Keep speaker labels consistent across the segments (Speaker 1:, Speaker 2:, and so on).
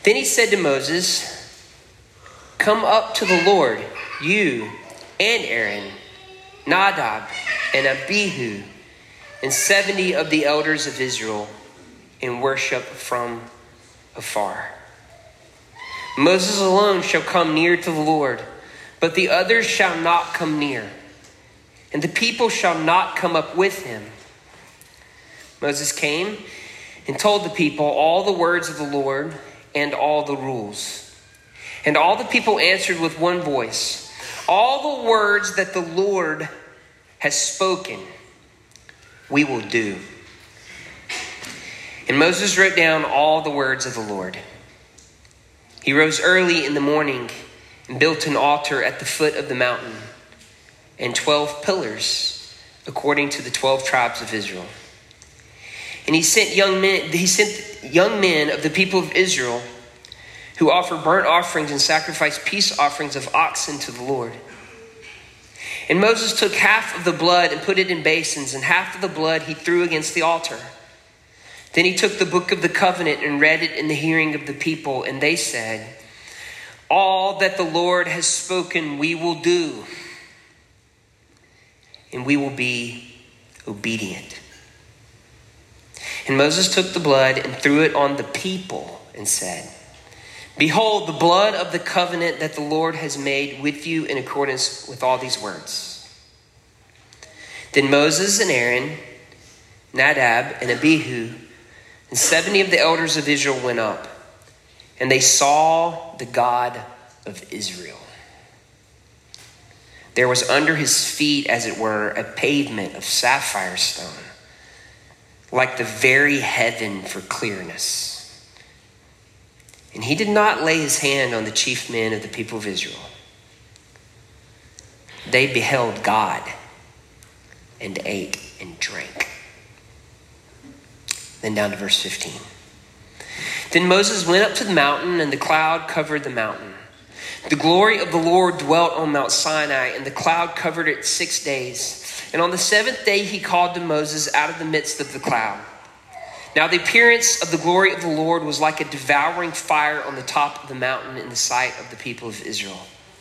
Speaker 1: Then he said to Moses, "Come up to the Lord, you and Aaron, Nadab and Abihu, and 70 of the elders of Israel, and worship from afar. Moses alone shall come near to the Lord, but the others shall not come near, and the people shall not come up with him." Moses came and told the people all the words of the Lord and all the rules. And all the people answered with one voice, "All the words that the Lord has spoken, we will do." And Moses wrote down all the words of the Lord. He rose early in the morning and built an altar at the foot of the mountain and 12 pillars according to the 12 tribes of Israel. And he sent young men of the people of Israel who offered burnt offerings and sacrificed peace offerings of oxen to the Lord. And Moses took half of the blood and put it in basins, and half of the blood he threw against the altar. Then he took the book of the covenant and read it in the hearing of the people, and they said, "All that the Lord has spoken we will do, and we will be obedient." And Moses took the blood and threw it on the people and said, "Behold, the blood of the covenant that the Lord has made with you in accordance with all these words." Then Moses and Aaron, Nadab and Abihu, and 70 of the elders of Israel went up, and they saw the God of Israel. There was under his feet, as it were, a pavement of sapphire stone, like the very heaven for clearness. And he did not lay his hand on the chief men of the people of Israel. They beheld God and ate and drank. Then down to verse 15. Then Moses went up to the mountain, and the cloud covered the mountain. The glory of the Lord dwelt on Mount Sinai, and the cloud covered it 6 days. And on the 7th day he called to Moses out of the midst of the cloud. Now the appearance of the glory of the Lord was like a devouring fire on the top of the mountain in the sight of the people of Israel.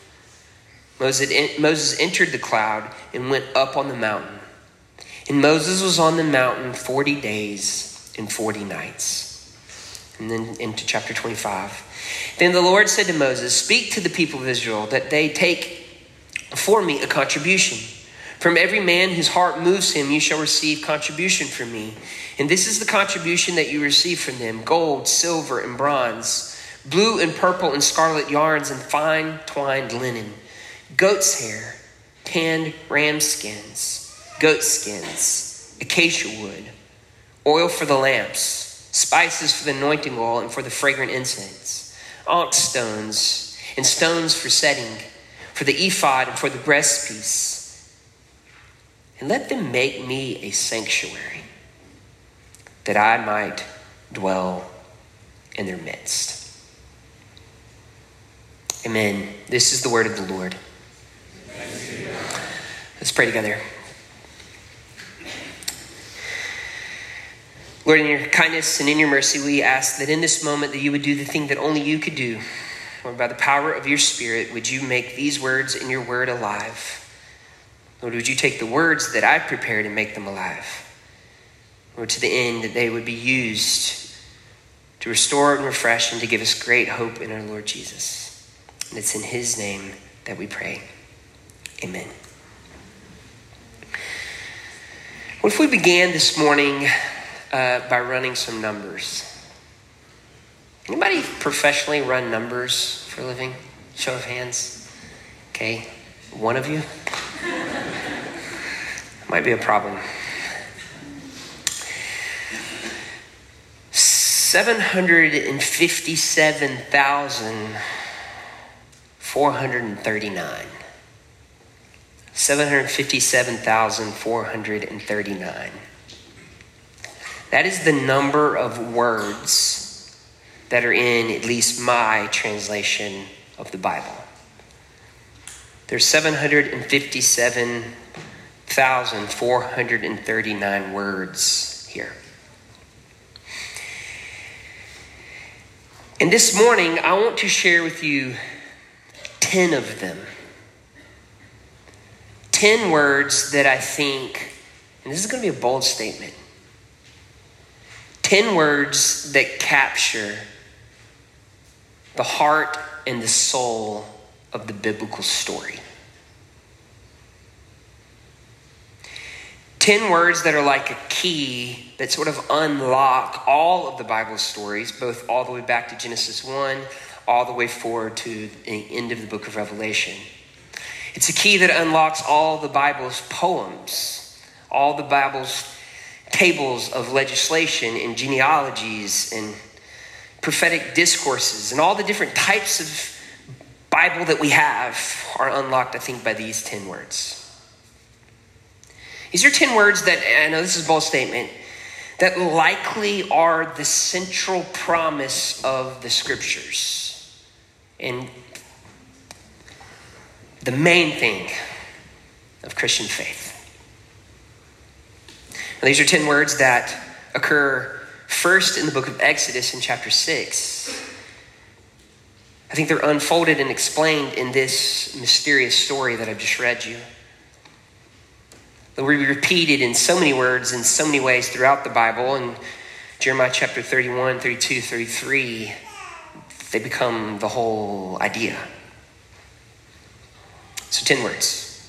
Speaker 1: Moses entered the cloud and went up on the mountain. And Moses was on the mountain 40 days and 40 nights. And then into chapter 25. Then the Lord said to Moses, "Speak to the people of Israel that they take for me a contribution. From every man whose heart moves him, you shall receive contribution from me. And this is the contribution that you receive from them: gold, silver, and bronze, blue and purple and scarlet yarns, and fine twined linen, goat's hair, tanned ram skins, goat skins, acacia wood, oil for the lamps, spices for the anointing oil and for the fragrant incense, onyx stones and stones for setting, for the ephod and for the breastpiece. And let them make me a sanctuary, that I might dwell in their midst." Amen. This is the word of the Lord. Let's pray together. Lord, in your kindness and in your mercy, we ask that in this moment that you would do the thing that only you could do. Lord, by the power of your Spirit, would you make these words in your word alive? Lord, would you take the words that I've prepared and make them alive? Lord, to the end that they would be used to restore and refresh and to give us great hope in our Lord Jesus. And it's in his name that we pray. Amen. What if we began this morning by running some numbers? Anybody professionally run numbers for a living? Show of hands. Okay, one of you. Might be a problem. 757,439. 757,439. That is the number of words that are in at least my translation of the Bible. There's 757,439 words here. And this morning, I want to share with you 10 of them. 10 words that I think, and this is going to be a bold statement, 10 words that capture the heart and the soul of the biblical story. 10 words that are like a key that sort of unlock all of the Bible stories, both all the way back to Genesis 1, all the way forward to the end of the book of Revelation. It's a key that unlocks all the Bible's poems, all the Bible's tables of legislation and genealogies and prophetic discourses, and all the different types of Bible that we have are unlocked, I think, by these 10 words. These are 10 words that, I know this is a bold statement, that likely are the central promise of the scriptures and the main thing of Christian faith. Now, these are 10 words that occur first in the book of Exodus in chapter 6. I think they're unfolded and explained in this mysterious story that I've just read you. They'll be repeated in so many words in so many ways throughout the Bible. In Jeremiah chapter 31, 32, 33, they become the whole idea. So 10 words.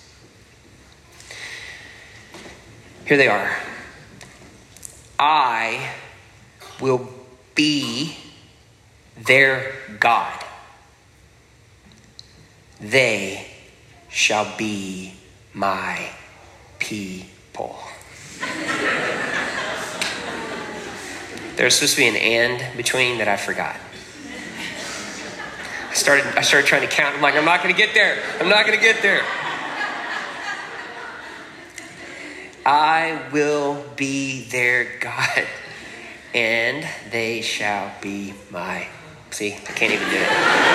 Speaker 1: Here they are. I will be their God. They shall be my people. There's supposed to be an and between that I forgot. I started trying to count. I'm like, I'm not going to get there. I will be their God, and they shall be my. See, I can't even do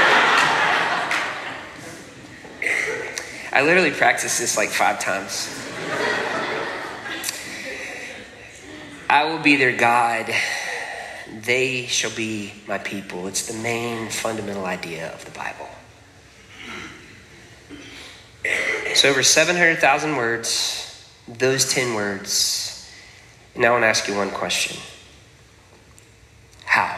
Speaker 1: it. I literally practiced this like 5 times. I will be their God. They shall be my people. It's the main fundamental idea of the Bible. So over 700,000 words, those 10 words. And I want to ask you one question. How?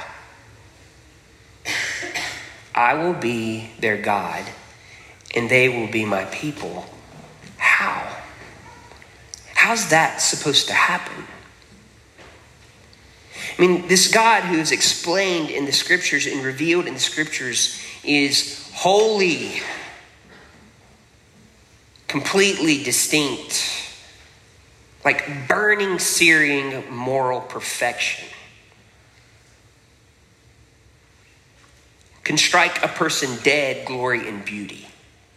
Speaker 1: I will be their God, and they will be my people. How? How's that supposed to happen? I mean, this God who is explained in the scriptures and revealed in the scriptures is holy, completely distinct, like burning, searing moral perfection. Can strike a person dead, glory and beauty.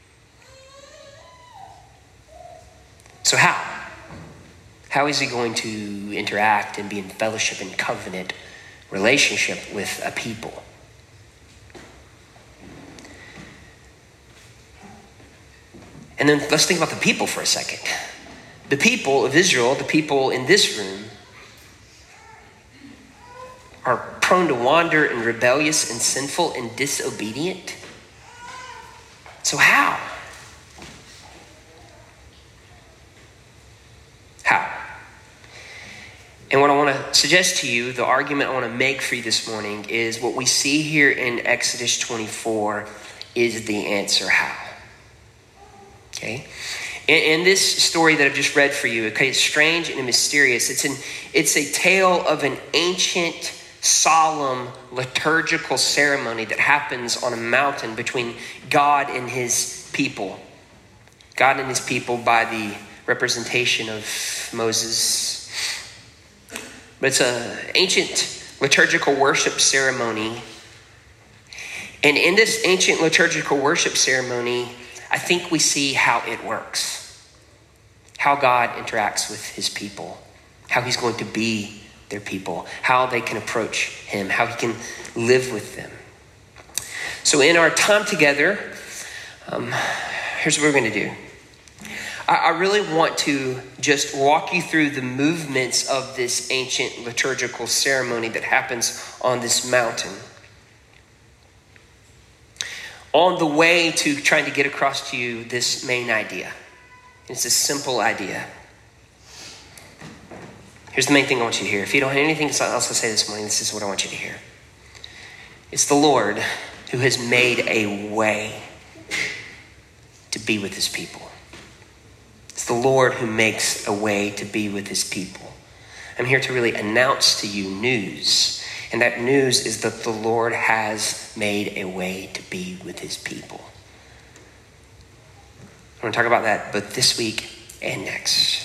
Speaker 1: So how? How is he going to interact and be in fellowship and covenant relationship with a people? And then let's think about the people for a second. The people of Israel, the people in this room, are prone to wander and rebellious and sinful and disobedient. So how? How? And what I want to suggest to you, the argument I want to make for you this morning is what we see here in Exodus 24 is the answer how. Okay? In this story that I've just read for you, okay, it's strange and mysterious. It's a tale of an ancient, solemn, liturgical ceremony that happens on a mountain between God and his people. God and his people by the representation of Moses. But it's an ancient liturgical worship ceremony. And in this ancient liturgical worship ceremony, I think we see how it works. How God interacts with his people. How he's going to be their people. How they can approach him. How he can live with them. So in our time together, here's what we're going to do. I really want to just walk you through the movements of this ancient liturgical ceremony that happens on this mountain. on the way to trying to get across to you this main idea. It's a simple idea. Here's the main thing I want you to hear. If you don't have anything else to say this morning, this is what I want you to hear. It's the Lord who has made a way to be with his people. It's the Lord who makes a way to be with his people. I'm here to really announce to you news. And that news is that the Lord has made a way to be with his people. I'm going to talk about that both this week and next.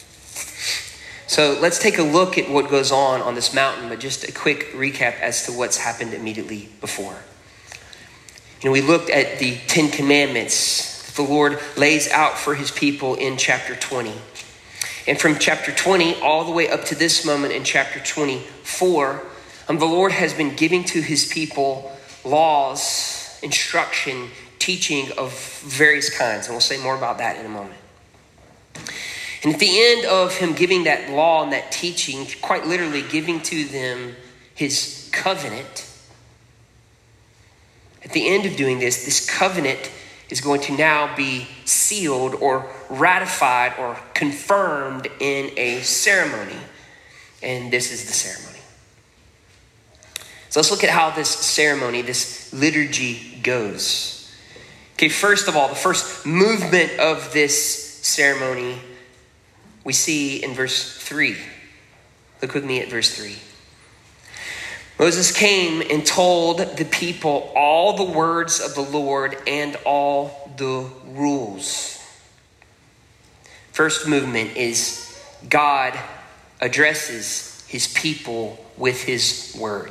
Speaker 1: So let's take a look at what goes on this mountain, but just a quick recap as to what's happened immediately before. We looked at the 10 Commandments that the Lord lays out for his people in chapter 20. And from chapter 20 all the way up to this moment in chapter 24, the Lord has been giving to his people laws, instruction, teaching of various kinds. And we'll say more about that in a moment. And at the end of him giving that law and that teaching, quite literally giving to them his covenant, at the end of doing this, this covenant is going to now be sealed or ratified or confirmed in a ceremony. And this is the ceremony. So let's look at how this ceremony, this liturgy goes. Okay, first of all, the first movement of this ceremony we see in verse 3. Look with me at verse 3. Moses came and told the people all the words of the Lord and all the rules. First movement is God addresses his people with his word.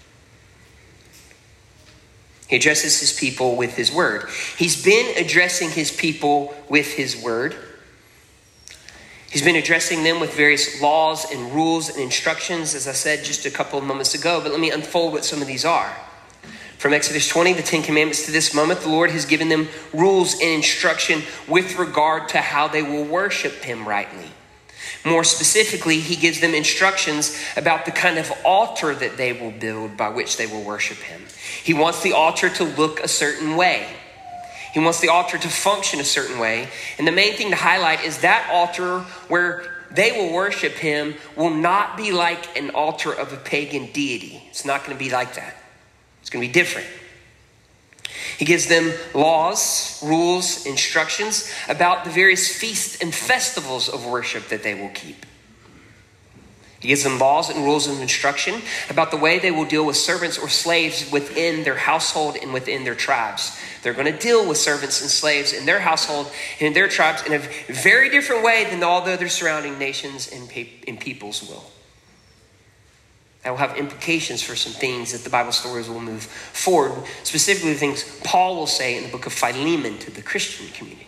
Speaker 1: He addresses his people with his word. He's been addressing his people with his word. He's been addressing them with various laws and rules and instructions, as I said just a couple of moments ago. But let me unfold what some of these are. From Exodus 20, the 10 Commandments, to this moment, the Lord has given them rules and instruction with regard to how they will worship him rightly. More specifically, he gives them instructions about the kind of altar that they will build by which they will worship him. He wants the altar to look a certain way. He wants the altar to function a certain way. And the main thing to highlight is that altar where they will worship him will not be like an altar of a pagan deity. It's not going to be like that. It's going to be different. He gives them laws, rules, instructions about the various feasts and festivals of worship that they will keep. He gives them laws and rules of instruction about the way they will deal with servants or slaves within their household and within their tribes. They're going to deal with servants and slaves in their household and in their tribes in a very different way than all the other surrounding nations and peoples will. That will have implications for some things that the Bible stories will move forward, specifically the things Paul will say in the book of Philemon to the Christian community.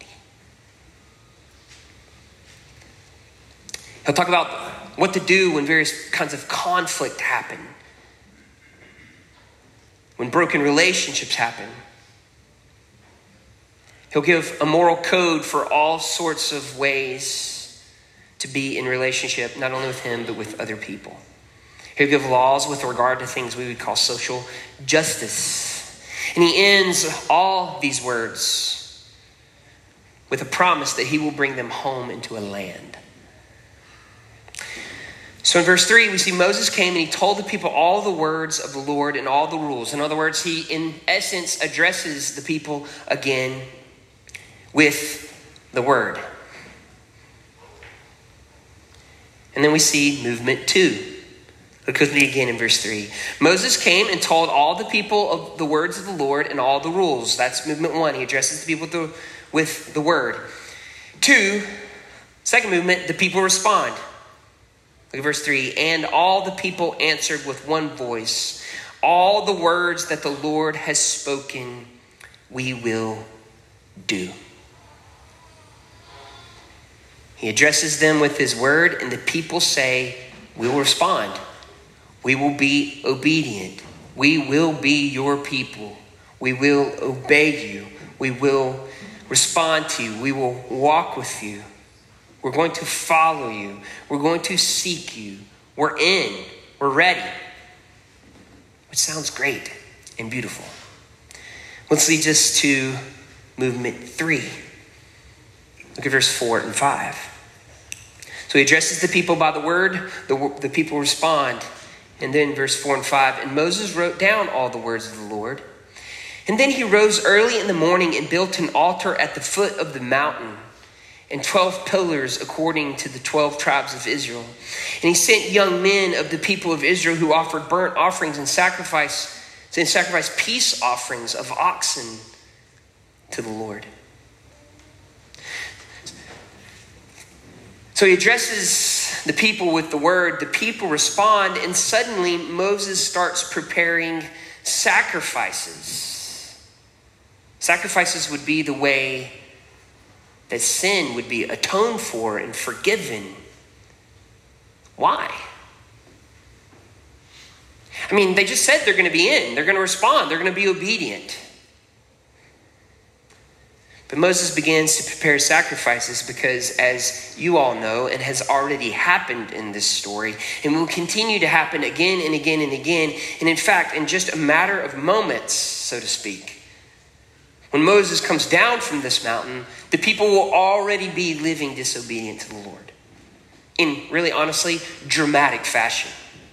Speaker 1: He'll talk about what to do when various kinds of conflict happen, when broken relationships happen. He'll give a moral code for all sorts of ways to be in relationship, not only with him, but with other people. He'll give laws with regard to things we would call social justice. And he ends all these words with a promise that he will bring them home into a land. So in verse 3, we see Moses came and he told the people all the words of the Lord and all the rules. In other words, he in essence addresses the people again with the word. And then we see movement 2. Look with me again in verse 3. Moses came and told all the people of the words of the Lord and all the rules. That's movement 1. He addresses the people with the word. 2, second movement, the people respond. Look at verse 3. And all the people answered with one voice, all the words that the Lord has spoken, we will do. He addresses them with his word, and the people say, we will respond. We will be obedient. We will be your people. We will obey you. We will respond to you. We will walk with you. We're going to follow you. We're going to seek you. We're in. We're ready. Which sounds great and beautiful. Which leads us to movement 3. Look at verse 4 and 5. So he addresses the people by the word. The people respond. And then verse 4 and 5. And Moses wrote down all the words of the Lord. And then he rose early in the morning and built an altar at the foot of the mountain, and 12 pillars according to the 12 tribes of Israel. And he sent young men of the people of Israel who offered burnt offerings and sacrificed peace offerings of oxen to the Lord. So he addresses the people with the word. The people respond, and suddenly Moses starts preparing sacrifices. Sacrifices would be the way that sin would be atoned for and forgiven. Why? I mean, they just said they're going to be in. They're going to respond. They're going to be obedient. But Moses begins to prepare sacrifices because, as you all know, it has already happened in this story and will continue to happen again and again and again. And in fact, in just a matter of moments, so to speak, when Moses comes down from this mountain, the people will already be living disobedient to the Lord. In really, honestly, dramatic fashion.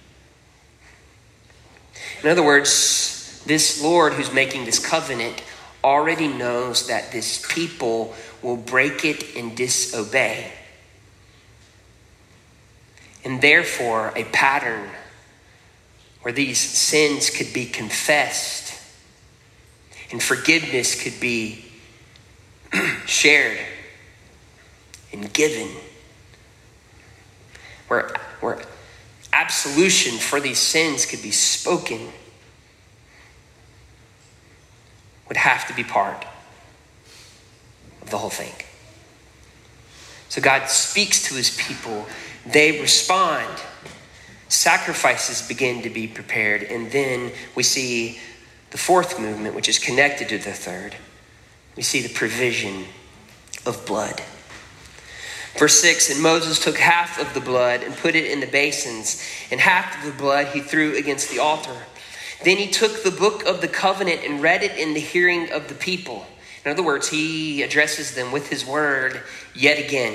Speaker 1: In other words, this Lord who's making this covenant already knows that this people will break it and disobey. And therefore, a pattern where these sins could be confessed and forgiveness could be shared and given, where absolution for these sins could be spoken, would have to be part of the whole thing. So God speaks to his people. They respond. Sacrifices begin to be prepared. And then we see the fourth movement, which is connected to the third. We see the provision of blood. Verse 6, and Moses took half of the blood and put it in the basins, and half of the blood he threw against the altar. Then he took the book of the covenant and read it in the hearing of the people. In other words, he addresses them with his word yet again.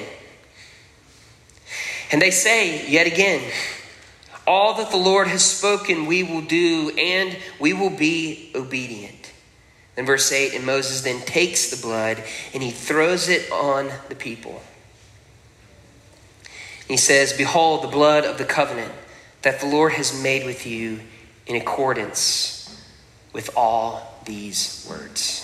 Speaker 1: And they say yet again, all that the Lord has spoken we will do, and we will be obedient. Then verse 8, and Moses then takes the blood and he throws it on the people. He says, behold the blood of the covenant that the Lord has made with you in accordance with all these words.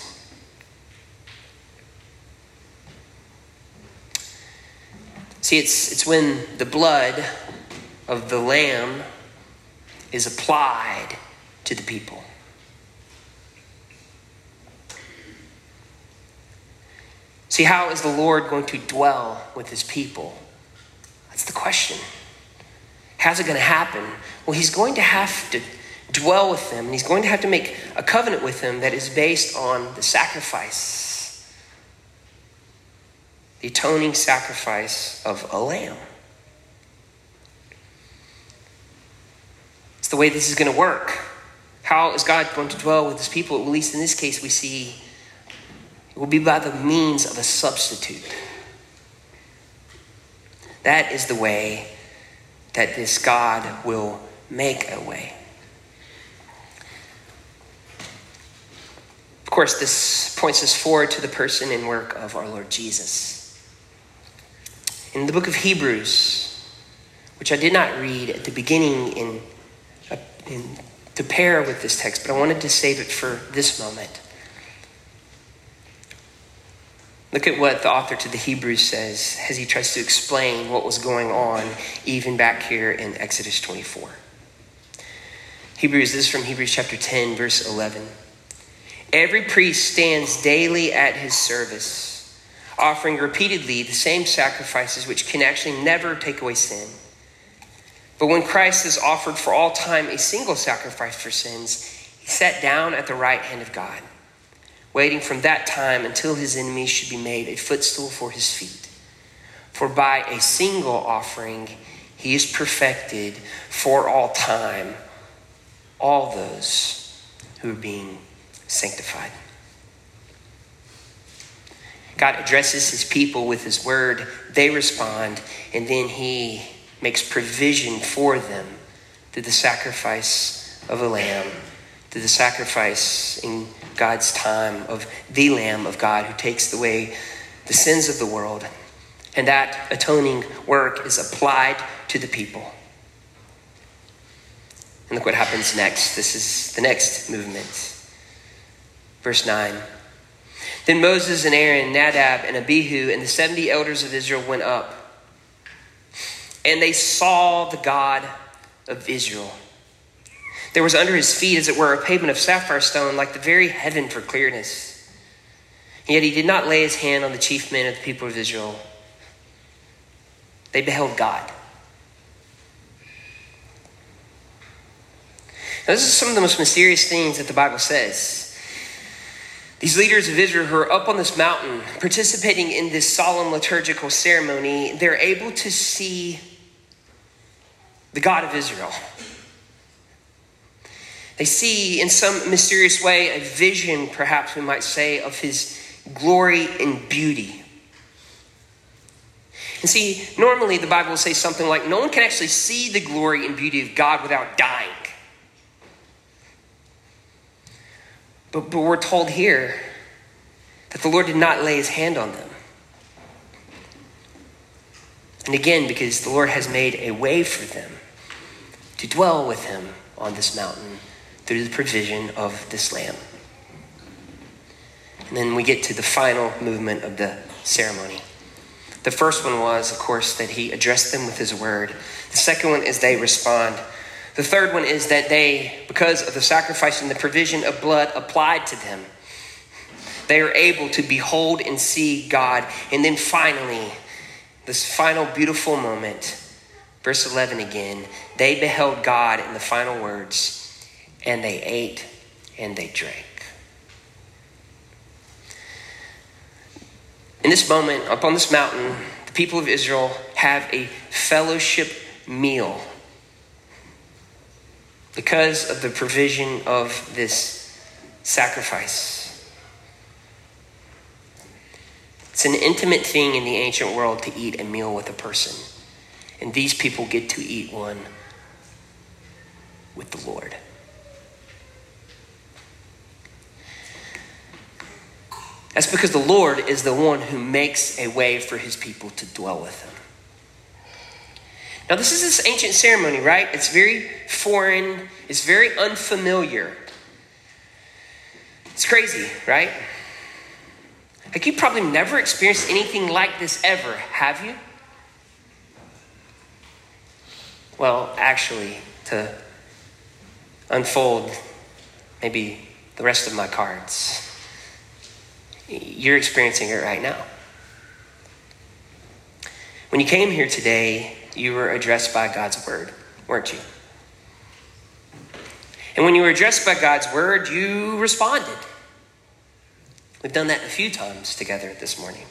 Speaker 1: See, it's when the blood of the lamb is applied to the people. See, how is the Lord going to dwell with his people? That's the question. How's it going to happen? Well, he's going to have to dwell with them, and he's going to have to make a covenant with them that is based on the sacrifice, the atoning sacrifice of a lamb. It's the way this is going to work. How is God going to dwell with his people? At least in this case, we see it will be by the means of a substitute. That is the way that this God will make a way. Of course, this points us forward to the person and work of our Lord Jesus. In the book of Hebrews, which I did not read at the beginning to pair with this text, but I wanted to save it for this moment. Look at what the author to the Hebrews says as he tries to explain what was going on even back here in Exodus 24. This is from Hebrews chapter 10, verse 11. Every priest stands daily at his service, offering repeatedly the same sacrifices which can actually never take away sin. But when Christ has offered for all time a single sacrifice for sins, he sat down at the right hand of God, waiting from that time until his enemies should be made a footstool for his feet. For by a single offering, he is perfected for all time all those who are being sanctified. God addresses his people with his word. They respond, and then he makes provision for them through the sacrifice of a lamb, through the sacrifice in God's time of the Lamb of God who takes away the sins of the world. And that atoning work is applied to the people. And look what happens next. This is the next movement. Verse 9. Then Moses and Aaron, Nadab and Abihu, and the 70 elders of Israel went up. And they saw the God of Israel. There was under his feet, as it were, a pavement of sapphire stone, like the very heaven for clearness. And yet he did not lay his hand on the chief men of the people of Israel. They beheld God. Now, this is some of the most mysterious things that the Bible says. These leaders of Israel who are up on this mountain, participating in this solemn liturgical ceremony, they're able to see the God of Israel. They see in some mysterious way a vision, perhaps we might say, of his glory and beauty. And see, normally the Bible will say something like, no one can actually see the glory and beauty of God without dying. But we're told here that the Lord did not lay his hand on them. And again, because the Lord has made a way for them to dwell with him on this mountain through the provision of this lamb. And then we get to the final movement of the ceremony. The first one was, of course, that he addressed them with his word. The second one is they respond. The third one is that they, because of the sacrifice and the provision of blood applied to them, they are able to behold and see God. And then finally, this final beautiful moment, verse 11 again, they beheld God in the final words, and they ate and they drank. In this moment, up on this mountain, the people of Israel have a fellowship meal because of the provision of this sacrifice. It's an intimate thing in the ancient world to eat a meal with a person. And these people get to eat one with the Lord. That's because the Lord is the one who makes a way for his people to dwell with him. Now, this is this ancient ceremony, right? It's very foreign. It's very unfamiliar. It's crazy, right? Like, you probably never experienced anything like this ever, have you? Well, actually, to unfold maybe the rest of my cards, you're experiencing it right now. When you came here today, you were addressed by God's word, weren't you? And when you were addressed by God's word, you responded. We've done that a few times together this morning.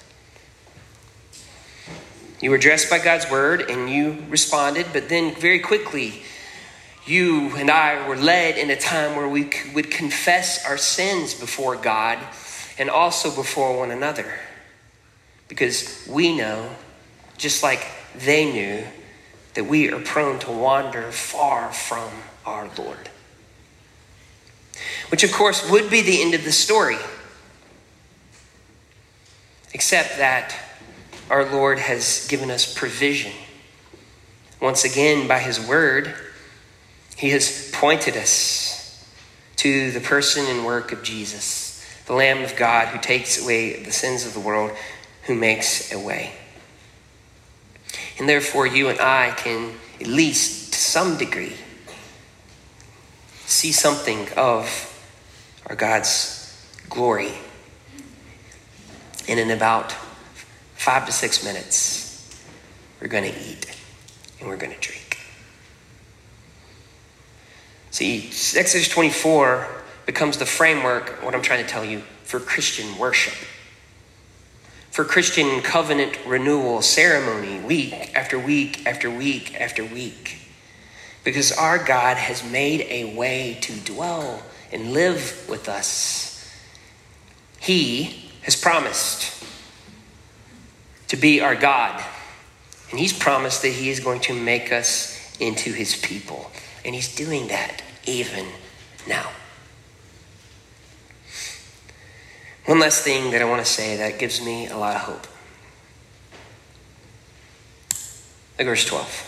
Speaker 1: You were addressed by God's word and you responded, but then very quickly, you and I were led in a time where we would confess our sins before God and also before one another. Because we know, just like they knew, that we are prone to wander far from our Lord. Which, of course, would be the end of the story. Except that our Lord has given us provision. Once again, by his word, he has pointed us to the person and work of Jesus, the Lamb of God who takes away the sins of the world, who makes a way. And therefore, you and I can, at least to some degree, see something of our God's glory. And in about 5 to 6 minutes, we're going to eat and we're going to drink. See, Exodus 24 becomes the framework, what I'm trying to tell you, for Christian worship. For Christian covenant renewal ceremony, week after week after week after week. Because our God has made a way to dwell and live with us. He has promised to be our God. And he's promised that he is going to make us into his people. And he's doing that even now. One last thing that I want to say that gives me a lot of hope. Look, verse 12.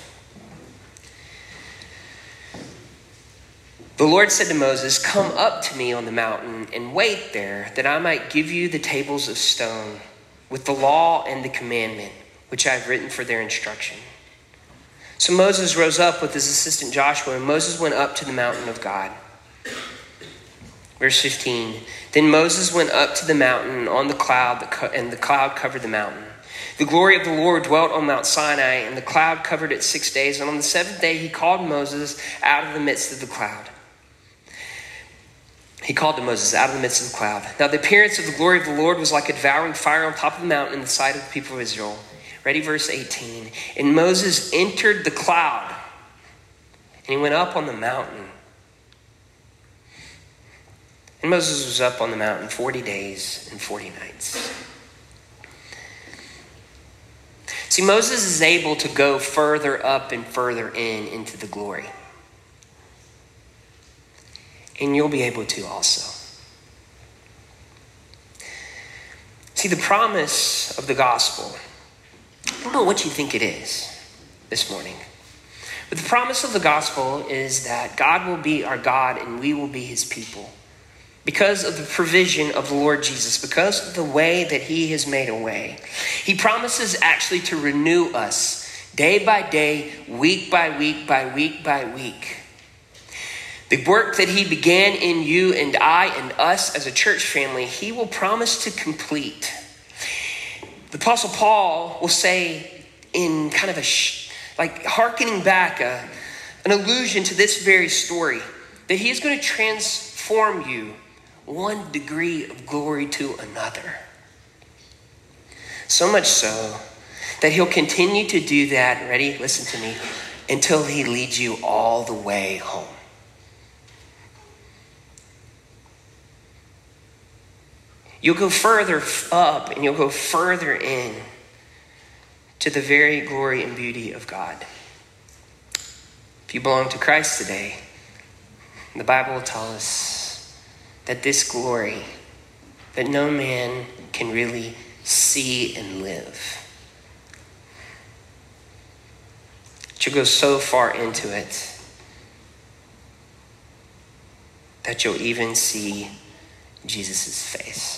Speaker 1: The Lord said to Moses, "Come up to me on the mountain and wait there, that I might give you the tables of stone with the law and the commandment, which I have written for their instruction." So Moses rose up with his assistant Joshua, and Moses went up to the mountain of God. Verse 15. Then Moses went up to the mountain on the cloud, and the cloud covered the mountain. The glory of the Lord dwelt on Mount Sinai, and the cloud covered it 6 days. And on the seventh day he called Moses out of the midst of the cloud. He called to Moses out of the midst of the cloud. Now the appearance of the glory of the Lord was like a devouring fire on top of the mountain in the sight of the people of Israel. Ready, verse 18. And Moses entered the cloud, and he went up on the mountain. And Moses was up on the mountain 40 days and 40 nights. See, Moses is able to go further up and further into the glory. And you'll be able to also. See, the promise of the gospel, I don't know what you think it is this morning, but the promise of the gospel is that God will be our God and we will be his people. Because of the provision of the Lord Jesus, because of the way that he has made a way. He promises actually to renew us day by day, week by week, by week by week. The work that he began in you and I and us as a church family, he will promise to complete. The Apostle Paul will say in kind of hearkening back, an allusion to this very story, that he is going to transform you one degree of glory to another. So much so that he'll continue to do that, ready, listen to me, until he leads you all the way home. You'll go further up and you'll go further in to the very glory and beauty of God. If you belong to Christ today, the Bible will tell us that this glory that no man can really see and live, that you'll go so far into it that you'll even see Jesus' face.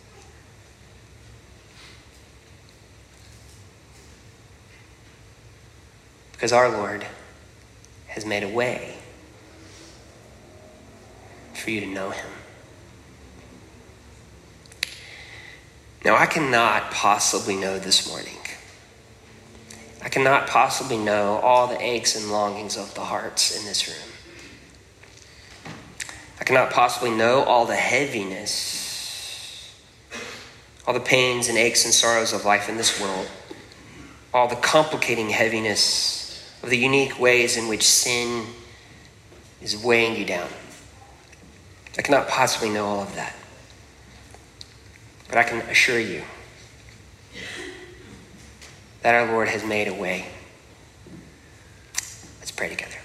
Speaker 1: Because our Lord has made a way for you to know him. Now, I cannot possibly know this morning. I cannot possibly know all the aches and longings of the hearts in this room. I cannot possibly know all the heaviness, all the pains and aches and sorrows of life in this world, all the complicating heaviness of the unique ways in which sin is weighing you down. I cannot possibly know all of that. But I can assure you that our Lord has made a way. Let's pray together.